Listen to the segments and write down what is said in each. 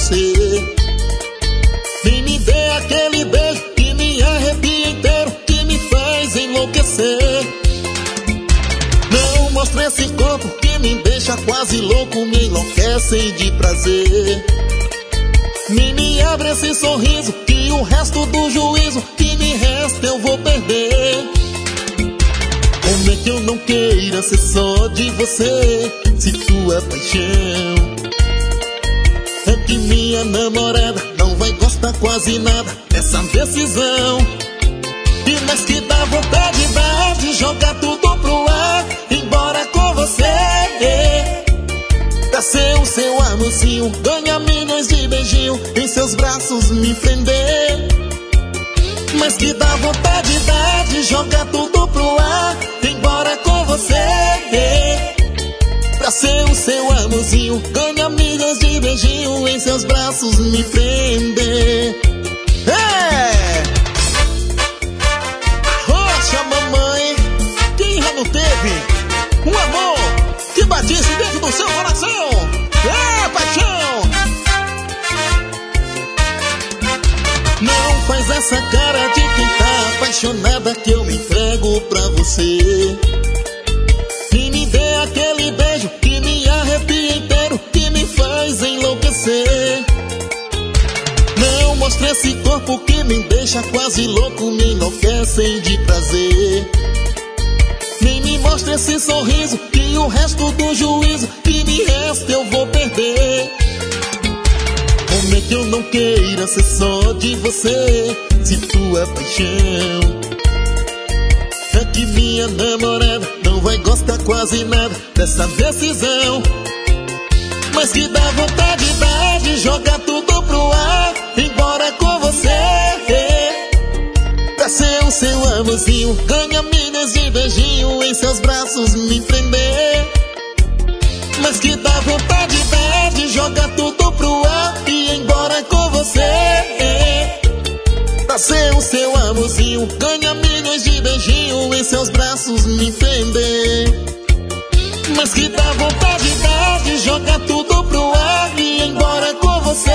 você. Vem me dê aquele beijo que me arrepia inteiro, que me faz enlouquecer. Não mostre esse corpo que me deixa quase louco, me enlouquece de prazer. Me abre esse sorriso que o resto do juízo que me resta eu vou perder. Como é que eu não queira ser só de você, se tua paixão é que minha namorada não vai gostar quase nada dessa decisão. E mais que dá vontade de jogar tudo pro ar, embora com você. Pra ser o seu amorzinho, ganha milhões de beijinho, em seus braços me prender. Mas que dá vontade de jogar tudo pro ar, embora com você. Pra ser o seu amorzinho, ganha milhões de beijinho, em seus braços me prender. Rocha, mamãe, quem já não teve um amor que batisse dentro do seu coração? Paixão! Não faz essa cara de quem tá apaixonada, que eu me entrego pra você. E me dê aquele beijo que me arrepia inteiro, que me faz enlouquecer. Não mostre esse corpo que me deixa quase louco, me enlouquece de prazer. Nem me mostre esse sorriso que o resto do juízo que me resta eu vou perder. Como é que eu não queira ser só de você, se tua paixão é que minha namorada não vai gostar quase nada dessa decisão. Mas que dá vontade de jogar tudo pro ar, embora com você. Pra ser o seu amorzinho, ganha milhões de beijinho, em seus braços me prender. Mas que dá vontade de jogar tudo pro ar e ir embora com você. Pra ser o seu amorzinho, ganha milhões de beijinho, em seus braços me prender. Mas que dá vontade de jogar tudo pro ar e ir embora com você.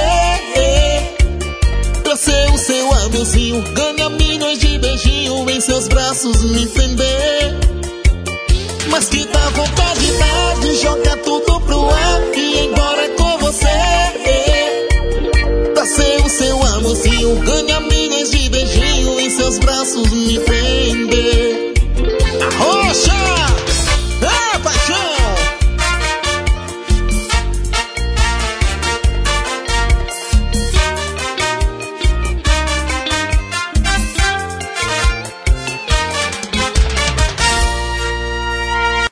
Pra ser o seu amorzinho, ganha milhões de beijinho, em seus braços me prender. Mas que dá vontade de jogar tudo pro ar e ir embora com você. Pra ser o seu amorzinho, ganha